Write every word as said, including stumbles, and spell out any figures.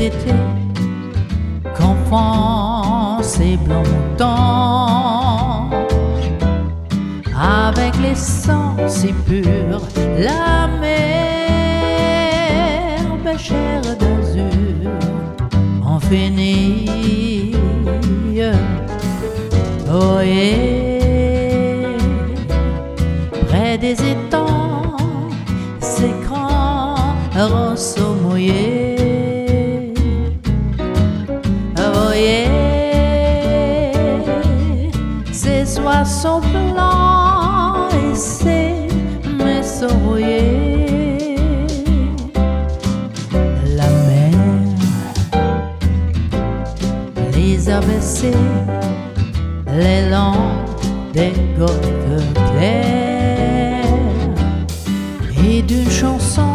l'été, qu'enfance et blanc montant, avec les sangs si purs, la mer, pêchère d'azur, en fenille, voyez, près des étangs, ces grands rosseaux mouillés, voyez, ces oiseaux blancs et ces maisons rouillées, la mer, les abaissés, les langues des golfes clairs, et d'une chanson